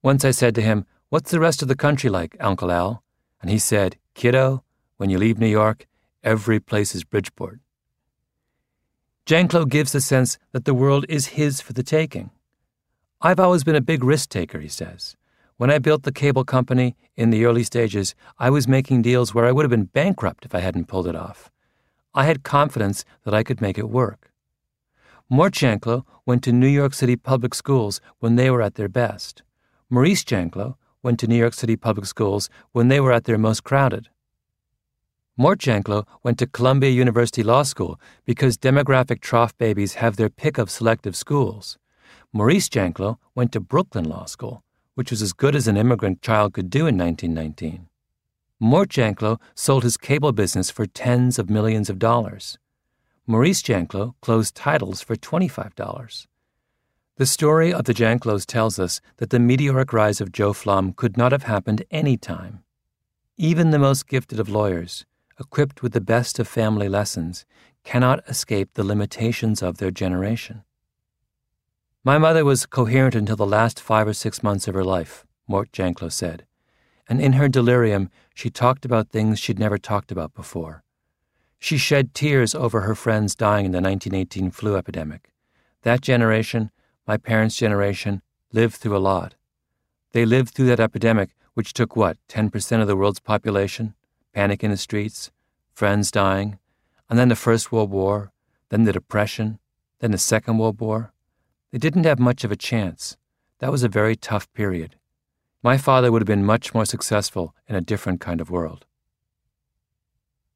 Once I said to him, "What's the rest of the country like, Uncle Al?" And he said, "Kiddo, when you leave New York, every place is Bridgeport." Janklow gives the sense that the world is his for the taking. "I've always been a big risk taker," he says. "When I built the cable company in the early stages, I was making deals where I would have been bankrupt if I hadn't pulled it off. I had confidence that I could make it work." Mort Janklow went to New York City public schools when they were at their best. Maurice Janklow went to New York City public schools when they were at their most crowded. Mort Janklow went to Columbia University Law School because demographic trough babies have their pick of selective schools. Maurice Janklow went to Brooklyn Law School, which was as good as an immigrant child could do in 1919. Mort Janklow sold his cable business for tens of millions of dollars. Maurice Janklow closed titles for $25. The story of the Janklows tells us that the meteoric rise of Joe Flom could not have happened any time. Even the most gifted of lawyers, equipped with the best of family lessons, cannot escape the limitations of their generation. "My mother was coherent until the last 5 or 6 months of her life," Mort Janklow said, "and in her delirium she talked about things she'd never talked about before. She shed tears over her friends dying in the 1918 flu epidemic. That generation, my parents' generation, lived through a lot. They lived through that epidemic, which took, 10% of the world's population, panic in the streets, friends dying, and then the First World War, then the Depression, then the Second World War. They didn't have much of a chance. That was a very tough period. My father would have been much more successful in a different kind of world."